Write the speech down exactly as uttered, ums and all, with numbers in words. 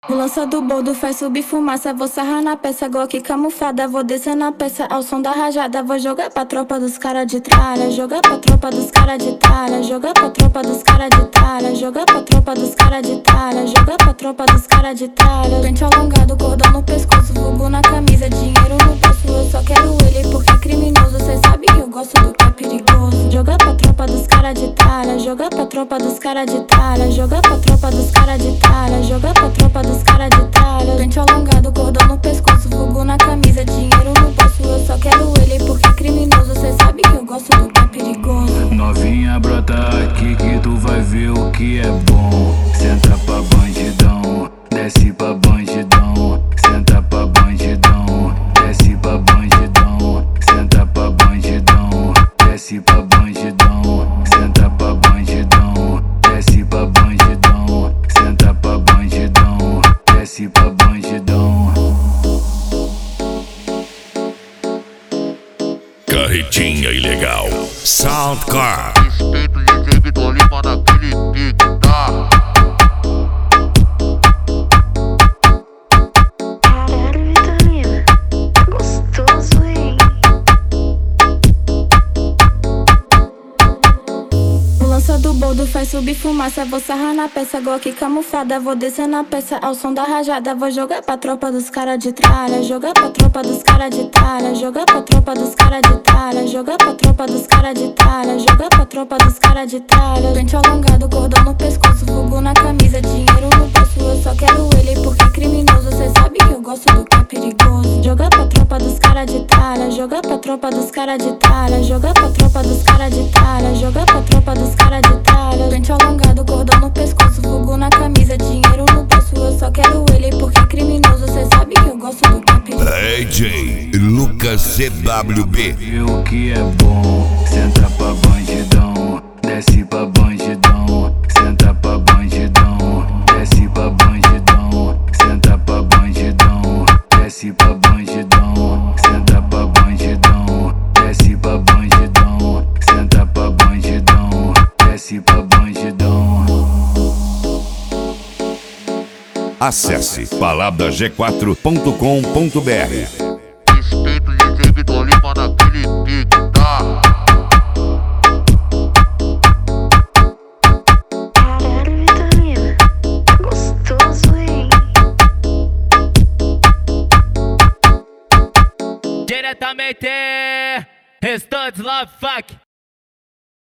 O lança do boldo faz subir fumaça. Vou sarrar na peça, Glock camuflada. Vou descer na peça ao som da rajada. Vou jogar pra tropa dos cara de tralha. Jogar pra tropa dos cara de tralha. Jogar pra tropa dos cara de tralha. Jogar pra tropa dos cara de tralha. Jogar pra tropa dos cara de tralha. Pente alongado, cordão no pescoço, vulgo na camisa, dinheiro no bolso. Eu só quero ele porque é criminoso. Cê sabe que eu gosto do que é perigoso. Jogar pra tropa dos cara de tralha. Jogar pra tropa dos cara de tralha. Jogar pra tropa dos cara de tralha. Jogar pra tropa dos cara de tralha. Pente alongado, cordão no pescoço, vulgo na camisa, dinheiro no bolso. Eu só quero ele porque é criminoso. Cê sabe que eu gosto do que é perigoso. Novinha, brota aqui que tu vai ver o que é bom. Senta pra bandidão, desce pra bandidão. Senta pra bandidão, desce pra bandidão. Senta pra bandidão, desce pra bandidão. Senta pra bandidão, desce pra bandidão. Senta pra bandidão, desce pra bandidão. Carretinha ilegal. Soundcar. Respeito o D J Vitor Lima naquele tic-tac. Caralho, Vitamina, gostoso, hein? O lança do boldo faz subir fumaça. Vou sarrar na peça, Glock camuflada. Vou descer na peça ao som da rajada. Vou jogar pra tropa dos cara de tralha. Jogar pra tropa dos cara de tralha. Jogar pra tropa dos cara de tralha. Jogar pra tropa dos cara de tralha. Jogar pra tropa dos cara de tralha. Pente alongado, cordão no pescoço, vulgo na camisa, dinheiro no bolso. Eu só quero ele porque é criminoso. Cê sabe que eu gosto do que é perigoso. Jogar pra tropa dos cara de tralha. Jogar pra tropa dos cara de tralha. Jogar pra tropa dos cara de tralha. Jogar pra tropa dos cara de tralha. Pente alongado, cordão no pescoço, vulgo na camisa, dinheiro no bolso. Eu só quero ele porque é criminoso. Cê sabe que eu gosto do que é perigoso. D J Lucas C W B. Vê o que é bom. Senta pra bandidão, desce pra bandidão. Senta pra bandidão, desce pra bandidão. Senta pra bandidão, desce pra bandidão. Senta pra bandidão, desce pra bandidão. Senta pra bandidão, desce pra bandidão. Acesse palavra g quatro ponto com ponto br. Respeito o D J Vitor Lima naquele tic-tac. Caralho, Vitamina, gostoso, hein? Diretamente, Restantes Love Fuck.